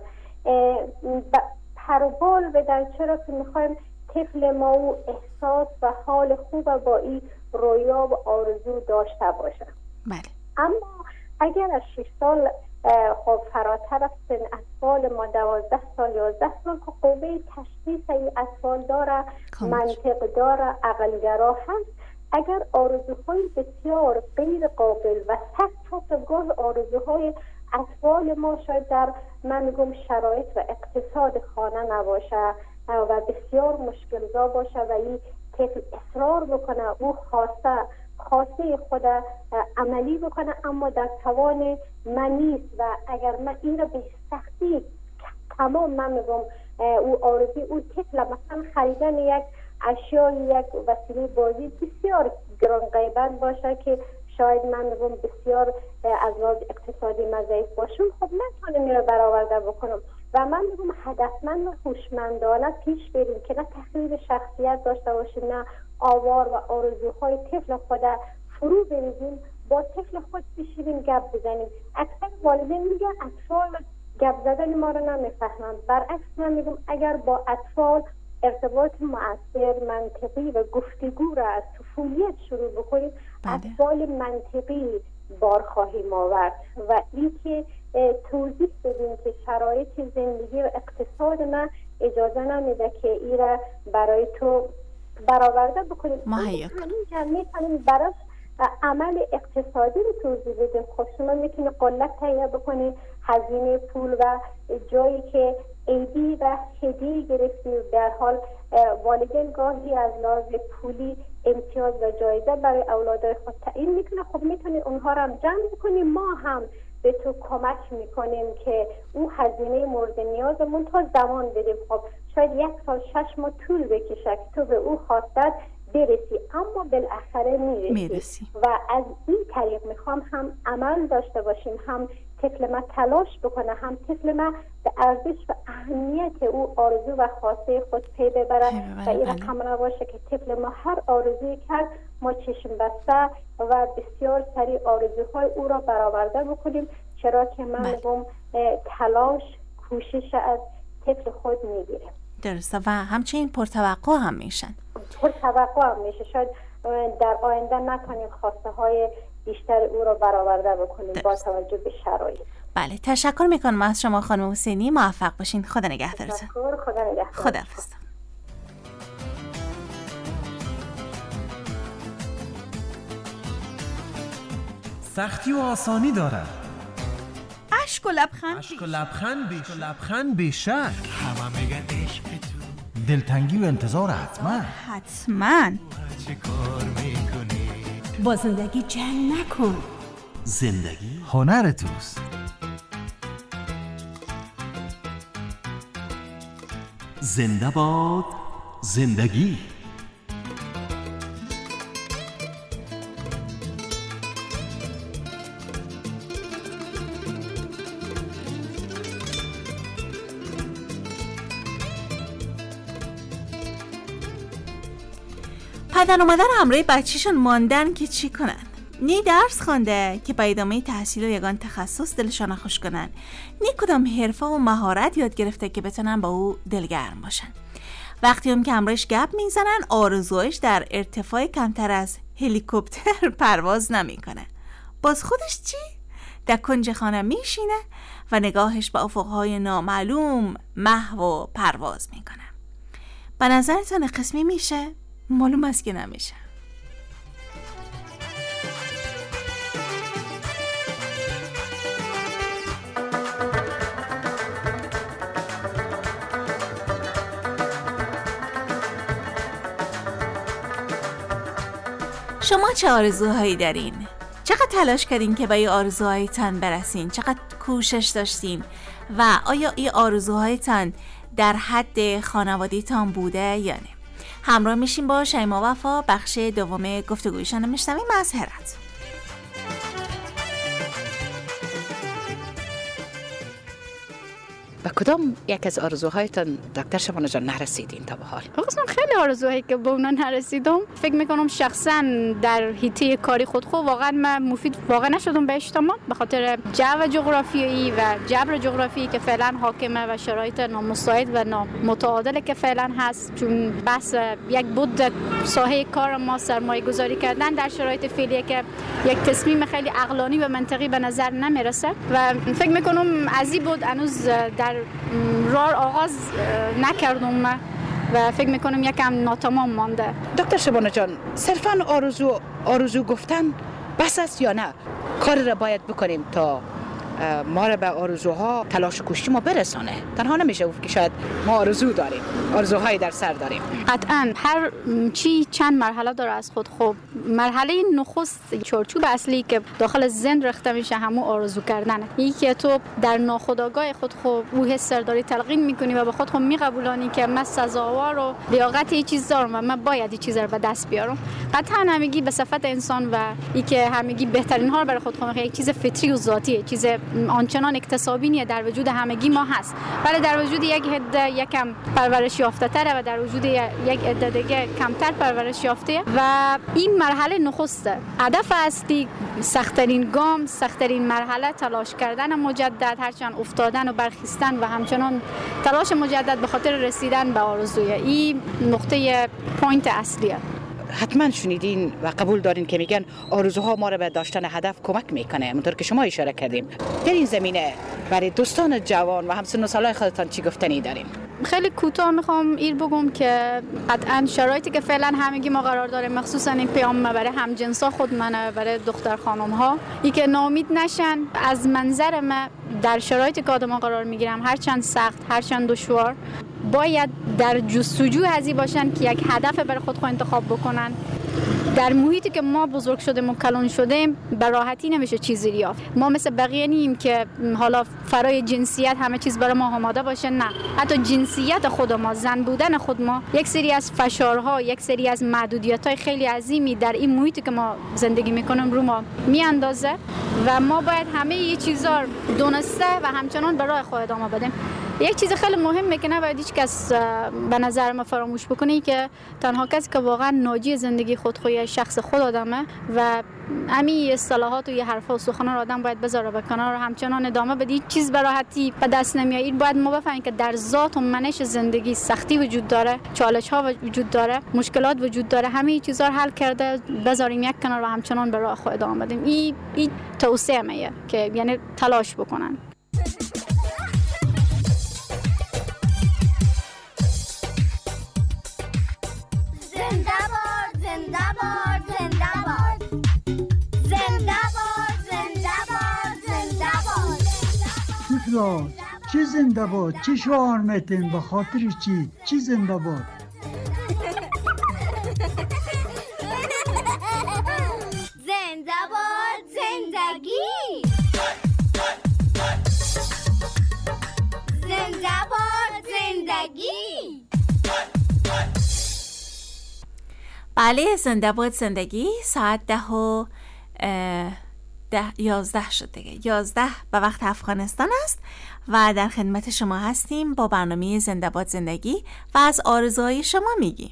پروبال بدن، چرا که میخوایم طفل ما او احساس و حال خوب با این رویا و آرزو داشته باشه. بله. اما اگر از شش سال خب فراتر از سن اطفال ما دوازده سال یازده سال که قوه تشخیص این اطفال داره، منطق داره، عقلگرا هست. اگر آرزوهای بسیار غیر قابل و سخت تا گاه آرزوهای اطفال ما شاید در من میگم شرایط و اقتصاد خانه نباشه و بسیار مشکل‌زا باشه و این طفل اصرار بکنه او خواسته خواسته خود عملی بکنه اما در توان من نیست و اگر من این را به سختی تمام من میگم او آرزوی او طفل مثلا خریدن یک اشیاء یک وسیله بازی بسیار گران قیمت باشه که شاید من میگم بسیار از لحاظ اقتصادی ضعیف باشم، خب نتونم این را برآورده بکنم و من میگم هدفمند و هوشمندانه پیش بریم که نه تخریب شخصیت داشته باشیم، نه آوار و آرزوهای طفل خود فرو بریزیم، با طفل خود بشینیم گپ بزنیم. اکثر والدین میگن اطفال گپ زدن ما رو نمیفهمن. برعکس من میگم اگر با اطفال ارتباط مؤثر، منطقی و گفتگو را از طفولیت شروع بکنیم، اطفال منطقی بار خواهیم آورد و این که توضیح بدیم که شرایط زندگی و اقتصاد من اجازه نمیده که این را برای تو برآورده بکنیم. مهیا کنیم میتونیم براش عمل اقتصادی رو توضیح بدیم. خب شما میتونید قلت تهیه بکنید، هزینه پول و جایی که ایدی و هدیه گرفتی در حال والدین گاهی از لحاظ پولی امتیاز و جایزه برای اولادای خود تعیین میکنه. خب میتونید اونها رو هم جمع بکنیم، ما هم به تو کمک میکنیم که او هزینه مورد نیازمون تا زمان بدیم. خب شاید یک سال شش ماه طول بکشه که تو به او خواستت برسی اما بالاخره میرسی. میرسی و از این طریق میخوام هم عمل داشته باشیم، هم طفل ما تلاش بکنه، هم طفل ما به ارزش و اهمیت او آرزو و خواسته خود پی ببره و این رقم نباشه که طفل ما هر آرزویی کرد ما چشم بسته و بسیار سریع آرزوهای او را برآورده بکنیم، چرا که من میگم تلاش کوشش از طفل خود میگیره. درسته و همچنین پرتوقع هم میشن. پرتوقع هم میشه. شاید در آینده نتونیم خواسته های بیشتر او را برآورده بکنیم با توجه به شرایط. بله تشکر میکنم از شما خانم حسینی، موفق باشین. خدا نگهدارتون. تشکر. خدا نگهدار. خداحافظ. سختی و آسانی داره. عشق و لبخند عشق و لبخند بیش لبخند بیشک. همه میگن عشق تو. دلتنگی و انتظار حتما حتما. چه کار میکنی؟ با زندگی جنگ نکن. زندگی هنر توست. زنده باد زندگی. پدر و مادر همراه بچه‌شون ماندن که چی کنن. نی درس خوانده که با ادامه تحصیل و یگان تخصص دلشان خوش کنن، نی کدام حرفه و مهارت یاد گرفته که بتونن با او دلگرم باشن. وقتی هم که همراهش گپ میزنن آرزوهاش در ارتفاع کمتر از هلیکوپتر پرواز نمیکنه. باز خودش چی؟ در کنج خانه میشینه و نگاهش به افقهای نامعلوم محو و پرواز میکنه. به نظرتون قسمی میشه؟ معلوم است که نمیشه. شما چه آرزوهایی دارین؟ چقدر تلاش کردین که به این آرزوهایتان برسین؟ چقدر کوشش داشتین؟ و آیا این آرزوهایتان در حد خانوادیتان بوده یا نه؟ همراه میشیم با شیما وفا بخش دوم گفتگویشان میشنویم از هرات. به کدام یک از آرزوهایتان دکتر شبانه جان نرسیدین تا به حال؟ اصلا خیلی آرزوهایی که به اونا نرسیدم. فکر میکنم شخصا در حیطه کاری خود خود واقعا من مفید واقعا نشدم به اجتماع به خاطر جو جغرافیایی و جبر جغرافیایی که فعلا حاکمه و شرایط نامساعد و نامتعادل که فعلا هست. چون بحث یک بود ساحه کار ما سرمایه گذاری کردن در شرایط فعلی که یک تصمیم خیلی عقلانی و منطقی به نظر نمیرسه و فکر میکنم از این بود هنوز در راه آغاز نکردم و فکر میکنم یکم ناتمام مانده. دکتر شبانه جان صرفا آرزو آرزو گفتن بس است یا نه؟ کاری را باید بکنیم تا ما را به آرزوها تلاش و کوشش ما برسانه. تنها نمیشه گفت که شاید ما آرزو داریم، آرزوهایی در سر داریم. قطعاً هر چی چند مرحله داره از خود. خب مرحله نخست چارچوب اصلی که داخل ذهن رخته میشه همون آرزو کردنه. یکی که تو در ناخودآگاه خود خب او حس داری تلقین میکنی و به خود خود میقبولانی که من سزاوار و لیاقت این چیز دارم و من باید این چیز رو به دست بیارم. قطعاً همگی به صفت انسان و ای که همگی بهترین ها رو برای خود خود یک چیز فطری و ذاتیه، چیز آنچنان اکتسابی نیه در وجود همگی ما هست. ولی در وجود یک عده یکم پرورش یافته تره و در وجود یک عده دیگه کمتر پرورش یافته و این مرحله نخسته. هدف اصلی سخت‌ترین گام، سخت‌ترین مرحله تلاش کردن مجدد، هرچند افتادن و برخیستن و همچنان تلاش مجدد به خاطر رسیدن به آرزوی. این نقطه پوینت اصلیه. حتما شنیدین و قبول دارین که میگن آرزوها ما را به داشتن هدف کمک میکنه. همونطور که شما اشاره کردیم در این زمینه برای دوستان جوان و همسن و سالای خودتان چی گفتنی دارین؟ خیلی کوتاه میخوام این بگم که قطعا شرایطی که فعلا همگی ما قرار داره، مخصوصا این پیام برای همجنسا خود منه، برای دختر خانم ها، این که ناامید نشن. از منظر من در شرایطی که آدم ها قرار میگیرم هرچند سخت، هرچند دشوار، باید در جستجو هزی باشن که یک هدف برای خود خود انتخاب بکنن. در محیطی که ما بزرگ شدیم و کلان شدیم به راحتی نمیشه چیزی یافت. ما مثل بقیه نیم که حالا فرای جنسیت همه چیز برای ما آماده باشه. نه، حتی جنسیت خود ما، زن بودن خود ما، یک سری از فشارها، یک سری از محدودیت‌های خیلی عظیمی در این محیطی که ما زندگی میکنیم رو ما میاندازه و ما باید همه این چیزا دونسته و همچنان به راه خود ادامه بدیم. یک چیز خیلی مهمه که نباید هیچ کس به نظر ما فراموش بکنه که تنها کسی که واقعا ناجی زندگی خود خوی شخص خود آدمه و همین اصطلاحات و یه حرفا و سخنا رو آدم باید بذاره به کنار و همچنان ادامه بده. هیچ چیز به راحتی به دست نمیاد. باید ما بفهمیم که در ذات و منش زندگی سختی وجود داره، چالش ها وجود داره، مشکلات وجود داره. همه چیزا رو حل کرده بذاریم یک کنار و همچنان به راه خود ادامه بدیم. این این توصیه میه که یعنی تلاش بکنن. چی زنده باد؟ چی شعار میتین؟ به خاطر چی؟ چی زنده باد؟ زنده باد زندگی، زنده باد زندگی. بله، زنده باد زندگی. ساعت ده و ده یازده شد دیگه، یازده به وقت افغانستان است و در خدمت شما هستیم با برنامه زنده باد زندگی و از آرزوهای شما میگیم.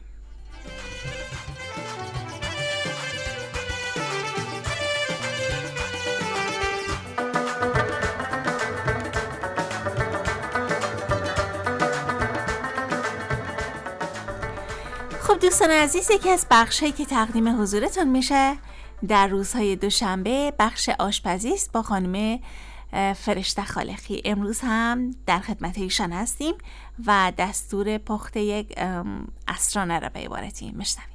خب دوستان عزیز، یکی از بخش‌هایی که تقدیم حضورتون میشه در روزهای دوشنبه بخش آشپزی است با خانم فرشته خالقی. امروز هم در خدمت ایشان هستیم و دستور پخت یک عصرانه را به عبارتی میشنویم.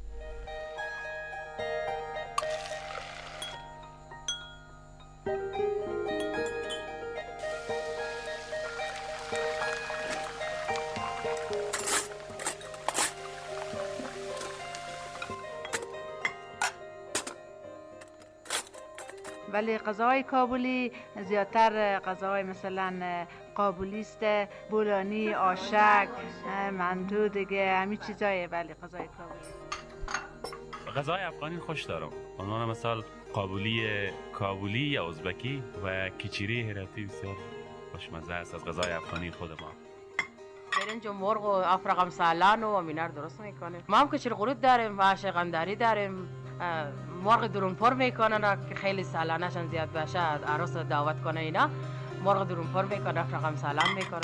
ولی غذاهای کابلی زیادتر غذاهای مثلا قابلی است، بولانی، آشک، مندو دیگه همین چیزایه. ولی غذای کابلی، غذای افغانی خوش دارم. عنوان مثال قابلی کابلی یا ازبکی و کیچیری هراتی بسیار خوشمزه است از غذای افغانی خود ما. برنج و مرغ و افرقم سالان و امینار درست میکنه. ما هم کچر قرود داریم و شقندری داریم. مرغ درونپر میکنن که خیلی سالانشان زیاد باشه، عروس دعوت کنه اینا مرغ درونپر میکنه، افرقم سالان میکنه.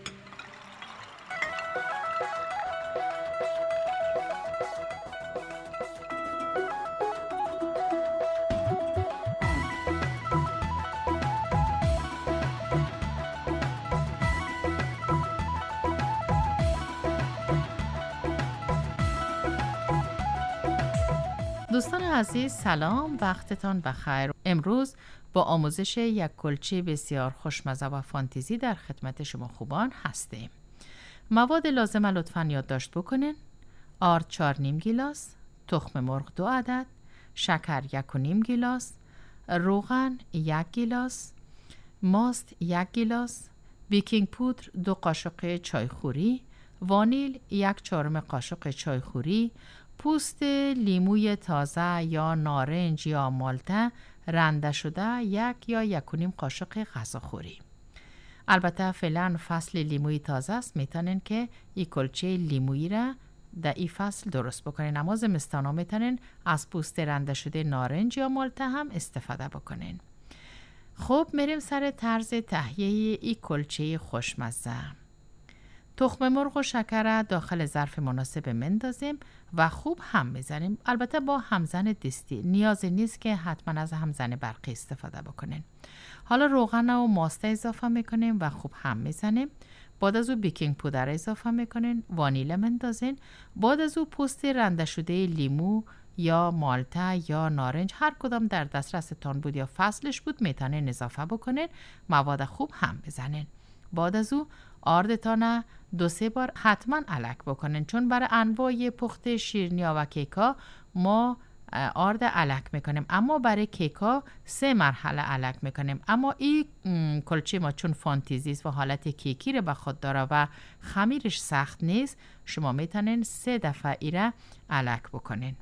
دوستان عزیز سلام، وقتتان بخیر. امروز با آموزش یک کلچه بسیار خوشمزه و فانتزی در خدمت شما خوبان هستیم. مواد لازم لطفاً یادداشت بکنین: آرد چهار نیم گیلاس، تخم مرغ دو عدد، شکر یک و نیم گیلاس، روغن یک گیلاس، ماست یک گیلاس، بیکینگ پودر دو قاشق چایخوری، وانیل یک چهارم قاشق چایخوری، پوست لیموی تازه یا نارنج یا مالته رنده شده یک یا یک و نیم قاشق غذاخوری. البته فعلا فصل لیموی تازه است، میتونین که این کلچه لیمویی را در این فصل درست بکنین، اما زمستانا میتونین از پوست رنده شده نارنج یا مالته هم استفاده بکنین. خب میریم سر طرز تهیه این کلچه خوشمزه. تخم مرغ و شکر داخل ظرف مناسب مندازیم و خوب هم میزنیم. البته با همزن دستی، نیازی نیست که حتما از همزن برقی استفاده بکنین. حالا روغن و ماست اضافه میکنیم و خوب هم میزنیم. بعد از او بیکینگ پودر اضافه میکنین، وانیل مندازین. بعد از او پوست رنده شده لیمو یا مالته یا نارنج، هر کدام در دسترستان بود یا فصلش بود، میتونین اضافه بکنین. مواد خوب هم بزنین. بعد از او آردتان دو سه بار حتما الک بکنین، چون برای انواع پخت شیرینیا و کیکا ما آرد الک میکنیم، اما برای کیکا سه مرحله الک میکنیم. اما این کلچه ما چون فانتزیست و حالت کیکی رو به خود داره و خمیرش سخت نیست، شما میتونین سه دفعه ایره الک بکنین.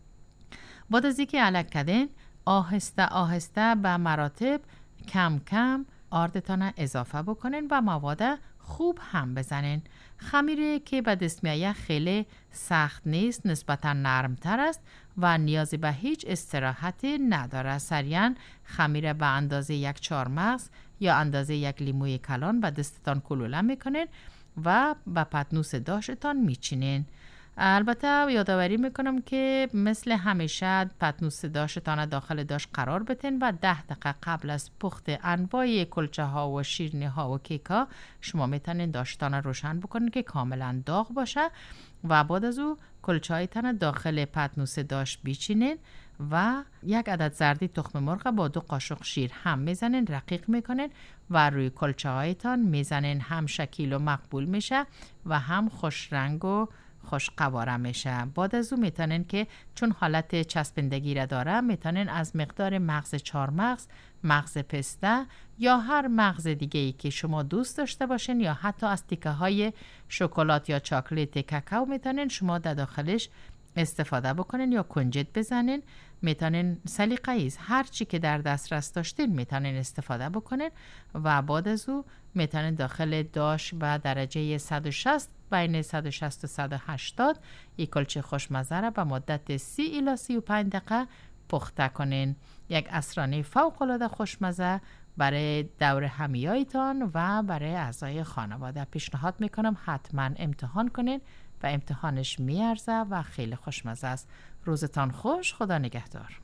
بعد از اینکه الک کردین، آهسته آهسته به مراتب کم کم آردتان اضافه بکنین و مواد خوب هم بزنین. خمیر که به دست میآید خیلی سخت نیست، نسبتا نرمتر است و نیازی به هیچ استراحتی نداره. سریعا خمیر به اندازه یک چهار مغز یا اندازه یک لیموی کلان به دستتان کلوله میکنین و به پتنوس داشتان میچینین. البته یادآوری میکنم که مثل همیشه پتنوس داشتان داخل داش قرار بتین و ده دقیقه قبل از پخت انواع کلچه ها و شیرینی ها و کیک ها شما میتونین داشتان روشن بکنین که کاملا داغ باشه و بعد از او کلچه هایتان داخل پتنوس داش بیچینین و یک عدد زردی تخم مرغ با دو قاشق شیر هم میزنین، رقیق میکنین و روی کلچه هایتان میزنین. هم شکیل و مقبول میشه و هم خوش رنگ و خوش قواره میشه. بعد از اون میتونین که چون حالت چسبندگی را داره، میتونین از مقدار مغز چهار مغز، مغز پسته یا هر مغز دیگه ای که شما دوست داشته باشین یا حتی از تیکه های شکلات یا چاکلیت کاکائو میتونین شما در داخلش استفاده بکنین یا کنجد بزنین. میتونین سلیقه‌ای هر چی که در دسترس داشتین میتونین استفاده بکنین و بعد از او میتونین داخل داش و درجه صد و شصت بین صد و شصت و صد و هشتاد یک کلچه خوشمزه را به مدت سی الی سی و پنج دقیقه پخته کنین. یک عصرانه فوق العاده خوشمزه برای دور همیایتان و برای اعضای خانواده. پیشنهاد میکنم حتما امتحان کنین و امتحانش میارزه و خیلی خوشمزه است. روزتان خوش، خدا نگهدار.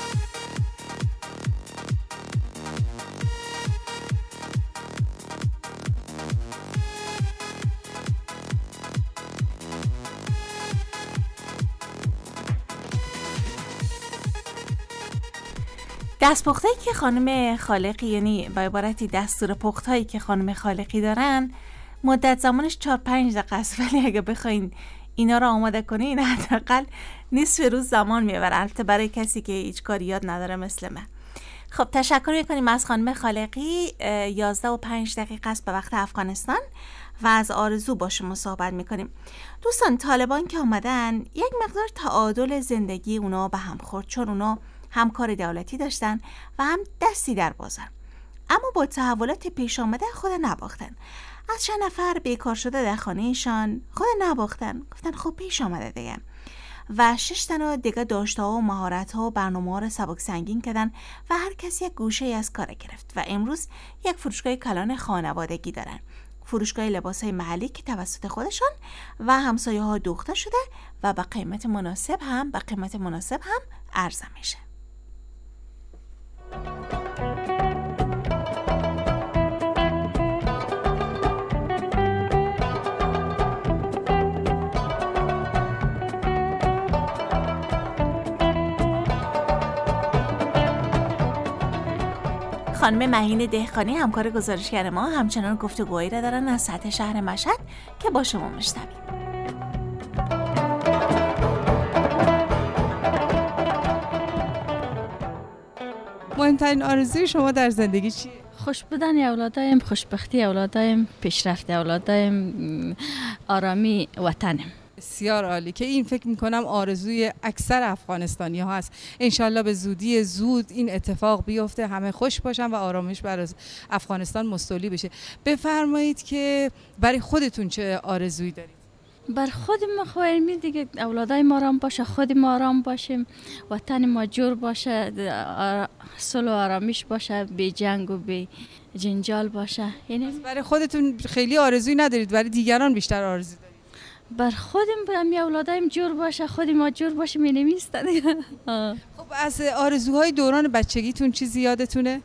دست پختایی که خانم خالقی، یعنی با عبارتی دستور پختایی که خانم خالقی دارن، مدت زمانش چهار پنج دقیقه است، ولی اگه بخواین اینا رو آماده کنین حداقل نصف روز زمان میبره، البته برای کسی که هیچ کاری یاد نداره مثل من. خب تشکر میکنیم از خانم خالقی. یازده و پنج دقیقه است به وقت افغانستان و از آرزو با شما صحبت میکنیم. دوستان، طالبان که آمدن یک مقدار تعادل زندگی اونا به هم خورد، چون اونا هم کار دولتی داشتن و هم دستی در بازار. اما با تحولات پیش آمده خود نباختن. از چند نفر بیکار شده در خانهشان خود نباختن، گفتن خب پیش آمده دیگه. و شش تن دیگه داشته ها و مهارت ها و برنامه ها رو سبک سنگین کردن و هر کسی یک گوشه از کار گرفت و امروز یک فروشگاه کلان خانوادگی دارن. فروشگاه لباس های محلی که توسط خودشان و همسایه ها دوخته شده و با قیمت مناسب هم با قیمت مناسب هم عرضه میشه. خانم مهین دهقانی همکار گزارشگر ما همچنان گفتگویی را دارن از سطح شهر مشهد که با شما میشنویم. مهمترین آرزوی شما در زندگی چیه؟ خوش بودن اولادایم، خوشبختی اولادایم، پیشرفت اولادایم، آرامی وطنم. بسیار عالی که این فکر میکنم آرزوی اکثر افغانستانی ها هست. انشالله به زودی زود این اتفاق بیفته، همه خوش باشن و آرامش بر افغانستان مستولی بشه. بفرمایید که برای خودتون چه آرزویی دارید؟ بر خود ما خواهیم دیگه اولادای ما آرام باشه، خود ما آرام باشیم، وطن ما جور باشه، صلح و آرامش باشه، بی جنگ و بی جنجال باشه. یعنی برای خودتون خیلی آرزویی ندارید، برای دیگران بیشتر آرزو دارید؟ بر خودم برم یا اولادایم جور باشه، خود ما جور باشه، می نمیسته دیگه. خب از آرزوهای دوران بچگیتون چیزی یادتونه؟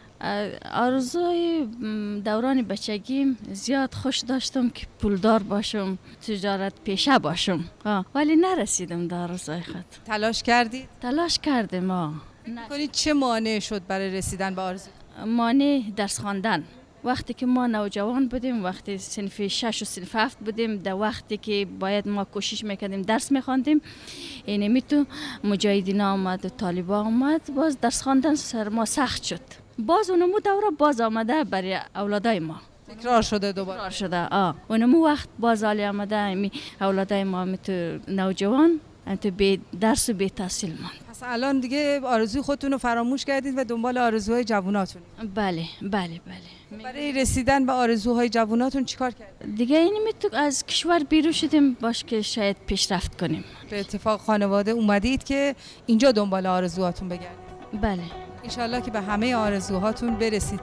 آرزوی دوران بچگیم زیاد خوش داشتم که پولدار باشم، تجارت پیشه باشم، ولی نرسیدم در آرزوی خود. تلاش کردید؟ تلاش کردم. ما کنید چه مانع شد برای رسیدن به آرزو؟ مانع درس خواندن. وقتی که ما نوجوان بودیم، وقتی صنف شش و صنف هفت بودیم، در وقتی که باید ما کوشش میکردیم درس میخواندیم، اینه می تو مجاهدین آمد و طالبا آمد، باز درس خواندن سر ما سخت شد. باز اونمو دوره باز آمده برای اولادای ما، تکرار شده دوباره. تکرار شده. آه اونمو وقت باز آلی آمده، می اولادای ما می تو نوجوان تو بی درس و بی تحصیل ماند. پس الان دیگه آرزوی خودتون رو فراموش کردید و دنبال آرزوهای جووناتون؟ بله بله بله. برای رسیدن به آرزوهای جووناتون چیکار کردید؟ دیگه اینی می تو از کشور بیرون شدیم باش که شاید پیشرفت کنیم. به اتفاق خانواده اومدید که اینجا دنبال آرزوهاتون بگردید؟ بله. انشالله که به همه آرزوهاتون برسید.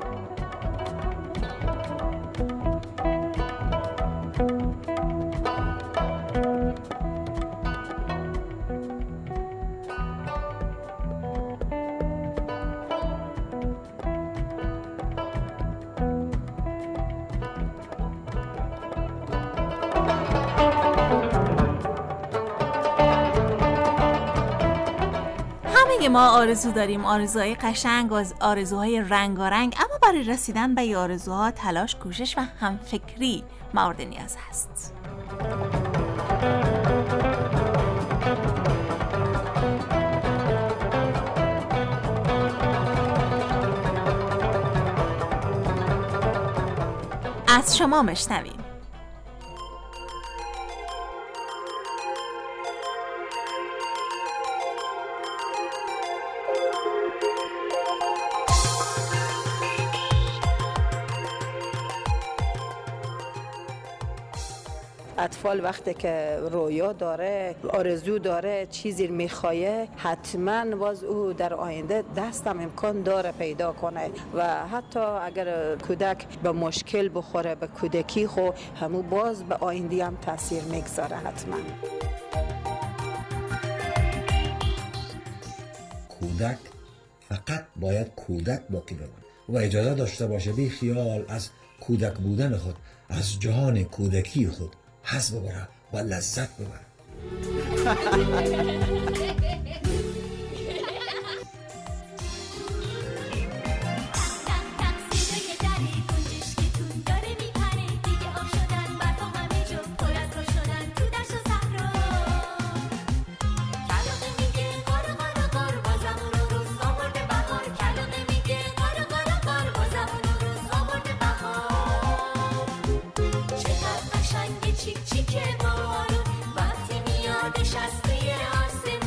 ما آرزو داریم، آرزوهای قشنگ و آرزوهای رنگارنگ، اما برای رسیدن به آرزوها تلاش، کوشش و همفکری مورد نیاز است. از شما مشنویم. اطفال وقتی که رویا داره، آرزو داره، چیزی میخواه، حتما باز او در آینده دستم امکان داره پیدا کنه و حتی اگر کودک به مشکل بخوره به کودکی خو همو باز به آینده هم تاثیر میگذاره. حتما کودک فقط باید کودک باقی بمونه و اجازه داشته باشه بی خیال از کودک بودن خود، از جهان کودکی خود حظ ببره و لذت ببره. چیک چیک بارون وقتی میادش از توی آسمون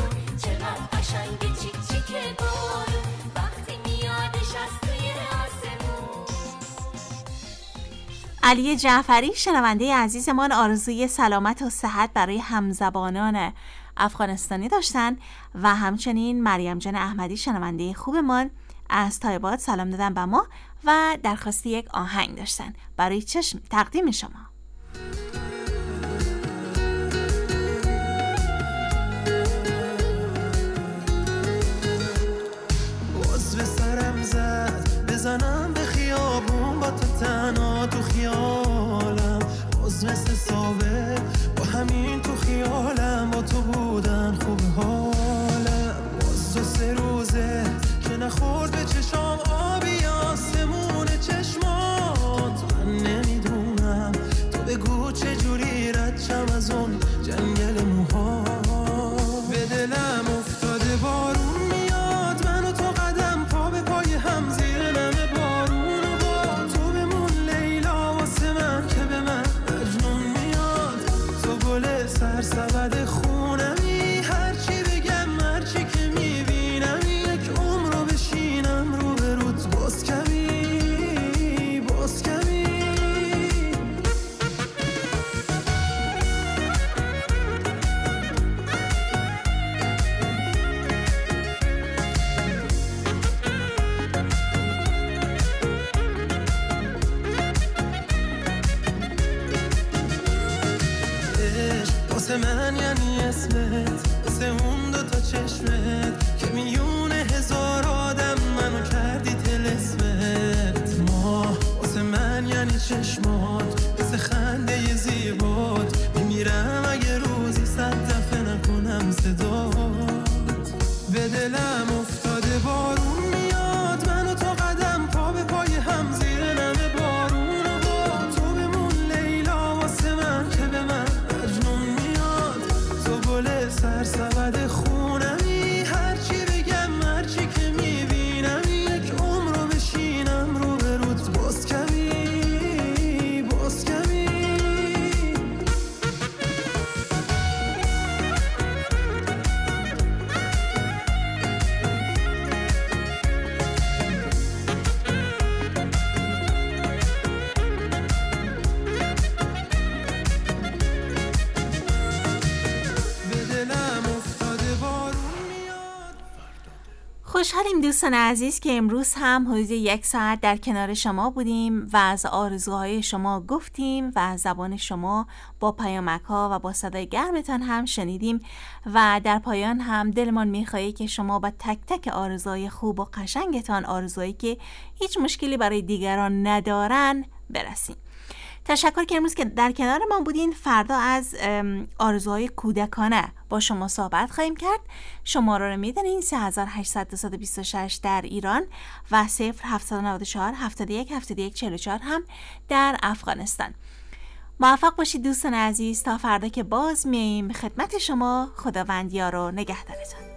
علی جعفری شنونده عزیزمان آرزوی سلامت و صحت برای همزبانان افغانستانی داشتن و همچنین مریم جان احمدی شنونده خوبمان از تایباد سلام دادن به ما و درخواست یک آهنگ داشتن برای چشم تقدیم شما. باز به سرم زد بزنم به خیابون با تو تنها تو خیالم، باز مثل ثابت با همین تو خیالم با تو بودن خوب حالم. باز دو سه روزه که نخورد به چشام آبی آسمون چشمات، من نمیدونم تو بگو چجوری رد شم از اون جنگل موها. به دلم افتاده بارون میاد، من و تو قدم پا به پای هم زیر نم بارون، و با تو بمون لیلا واسه من که به من مجنون میاد. تو گل سرسبد خونمی، هرچی بگم هرچی که میبینم یک عمر رو بشینم رو به روت باز کمی باز کمی. واسه من یعنی اسمت، واسه اون دو تا چشمت که میونه هزار آدم منو کردی طلسمت. ما واسه من یعنی چشمات، واسه خنده زیبات میمیرم اگه روزی صد دفعه نکنم صدات. به دلم افتاده بارون میاد، من و تو قدم پا به پای هم زیر نم بارون، و با تو بمون لیلا واسه من که به من مجنون میاد. تو گل سرسبد خونمی، هرچی بگم هرچی که میبینم یک عمر رو بشینم رو به روت باز کمی باز کمی. خوشحالیم دوستان عزیز که امروز هم حدود یک ساعت در کنار شما بودیم و از آرزوهای شما گفتیم و از زبان شما با پیامک ها و با صدای گرمتان هم شنیدیم و در پایان هم دلمان میخواهی که شما با تک تک آرزوهای خوب و قشنگتان، آرزوهایی که هیچ مشکلی برای دیگران ندارن، برسیم. تشکر که امروز که در کنار ما بودین. فردا از آرزوهای کودکانه با شما صحبت خواهیم کرد. شماره رو میدونین سه هزار و هشتصد و بیست و شش در ایران و صفر هفتصد و نود و چهار هفتاد و یک هفتاد و یک چهل و چهار هم در افغانستان. موفق باشید دوستان عزیز. تا فردا که باز میاییم خدمت شما. خداوند یار و نگهدارتان.